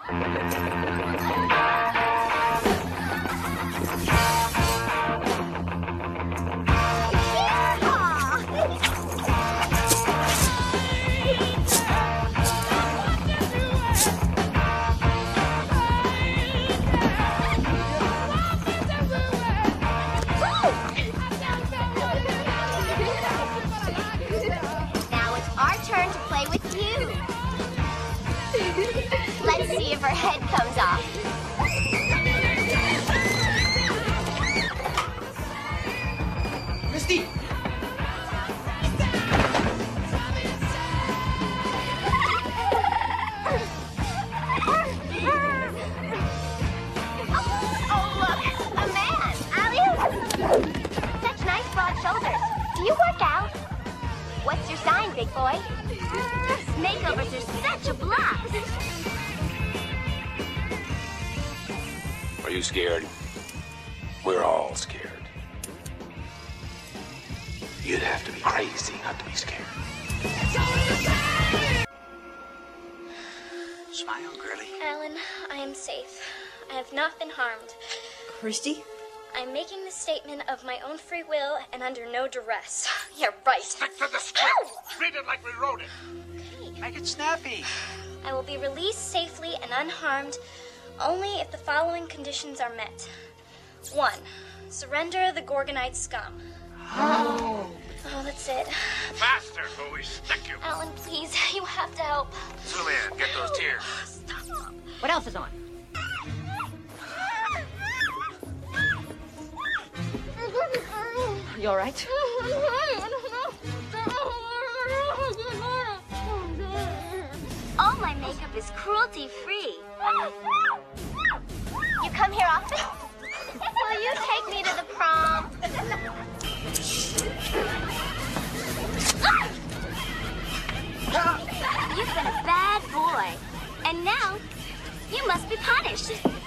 Let's see if her head comes off. Misty! Oh, look, a man. Such nice broad shoulders. Do you work out? What's your sign, big boy? Makeovers are such a blast. Are you scared? We're all scared. You'd have to be crazy not to be scared. Smile, girlie. Alan, I am safe. I have not been harmed. Christy? I'm making this statement of my own free will and under no duress. Yeah, right. Stick to the script. Read it like we wrote it. Okay. Make it snappy. I will be released safely and unharmed only if the following conditions are met. 1. Surrender the Gorgonite scum. Oh, that's it. Faster, or we stick you. Alan, please, you have to help. Zoom in. Get those tears. Stop. What else is on? You all right? All my makeup is cruelty-free. You come here often? Will you take me to the prom? You've been a bad boy. And now, you must be punished.